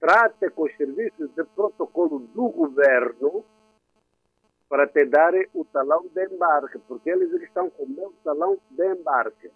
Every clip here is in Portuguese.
trate com os serviços de protocolo do governo para te darem o talão de embarque, porque eles estão com o meu talão de embarque.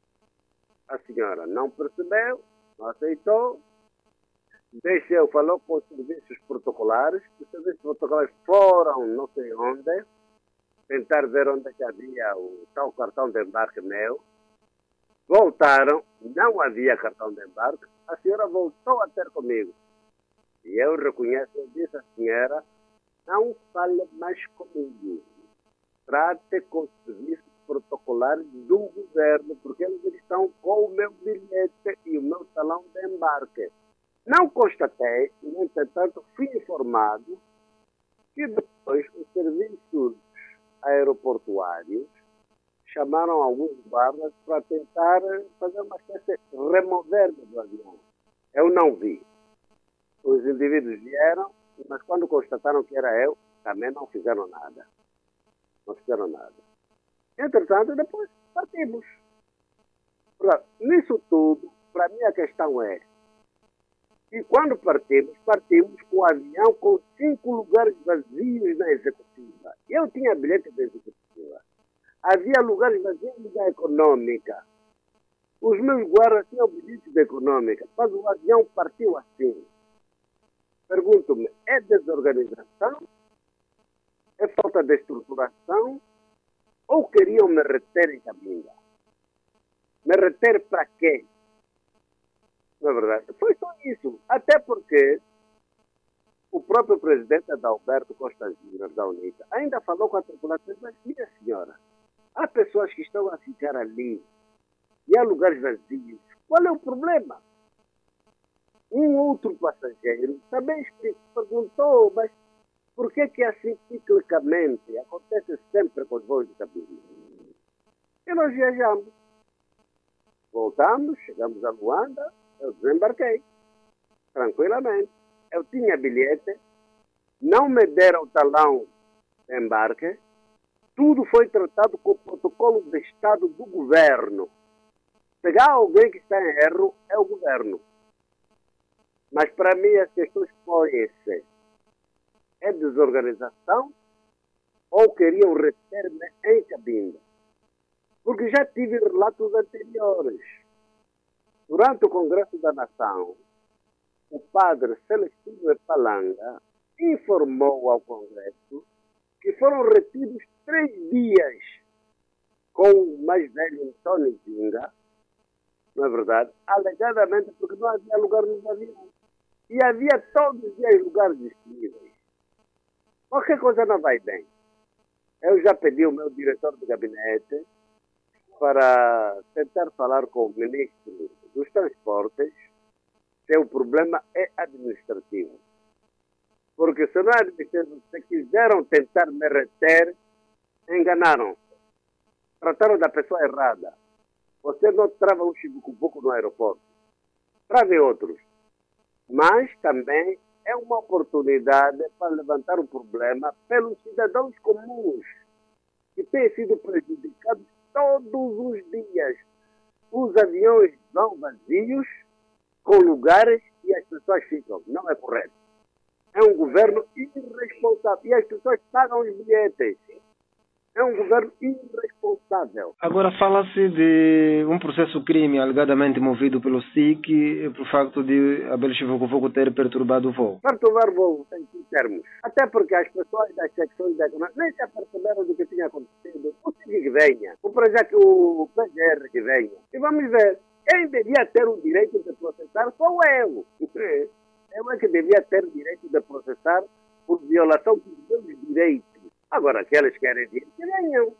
A senhora não percebeu, não aceitou, deixou, falou com os serviços protocolares, os serviços protocolares foram não sei onde, tentar ver onde é que havia o tal cartão de embarque meu, voltaram, não havia cartão de embarque, a senhora voltou a ter comigo. E eu reconheço, eu disse à senhora, não fale mais comigo. Trate com os serviços protocolares do governo, porque eles estão com o meu bilhete e o meu talão de embarque. Não constatei, no entretanto, fui informado que depois os serviços aeroportuários chamaram alguns guardas para tentar fazer uma espécie de remover-me do avião. Eu não vi. Os indivíduos vieram, mas quando constataram que era eu, também não fizeram nada. Não fizeram nada. Entretanto, depois partimos. Portanto, nisso tudo, para mim a questão é que quando partimos com o avião com 5 lugares vazios na executiva. Eu tinha bilhete da executiva. Havia lugares vazios da econômica. Os meus guardas tinham bilhete da econômica, mas o avião partiu assim. Pergunto-me, é desorganização? É falta de estruturação? Ou queriam me reter em cabinda? Me reter para quê? Na verdade, foi só isso. Até porque o próprio presidente Adalberto Costa Júnior da UNITA ainda falou com a tripulação, mas minha senhora, há pessoas que estão a ficar ali e há lugares vazios. Qual é o problema? Um outro passageiro também perguntou, mas por que assim ciclicamente acontece sempre com os voos de cabine? E nós viajamos. Voltamos, chegamos a Luanda, eu desembarquei, tranquilamente. Eu tinha bilhete, não me deram o talão de embarque, tudo foi tratado com o protocolo de Estado do governo. Pegar alguém que está em erro é o governo. Mas para mim as questões põem-se. É desorganização ou queriam reter-me em cabine? Porque já tive relatos anteriores. Durante o Congresso da Nação, o padre Celestino Epalanga informou ao Congresso que foram retidos 3 dias com o mais velho Antônio Zinga, não é verdade? Alegadamente porque não havia lugar nos aviões. E havia todos os dias lugares disponíveis. Qualquer coisa não vai bem. Eu já pedi ao meu diretor de gabinete para tentar falar com o ministro dos Transportes se o problema é administrativo. Porque se não é administrativo, se quiseram tentar me reter, enganaram-se. Trataram da pessoa errada. Você não trava um chibucubuco no aeroporto. Trave outros. Mas também é uma oportunidade para levantar o problema pelos cidadãos comuns que têm sido prejudicados todos os dias. Os aviões vão vazios, com lugares, e as pessoas ficam. Não é correto. É um governo irresponsável. E as pessoas pagam os bilhetes. É um governo irresponsável. Agora fala-se de um processo crime alegadamente movido pelo SIC por facto de Abel Chivucovoco ter perturbado o voo. Perturbar o voo, em que termos? Até porque as pessoas das secções da economia nem se aperceberam do que tinha acontecido. O SIC que venha, o projeto, o PGR que venha. E vamos ver, quem devia ter o direito de processar sou eu. Eu é que devia ter o direito de processar por violação dos meus direitos. Agora, que eles querem vir, que venham.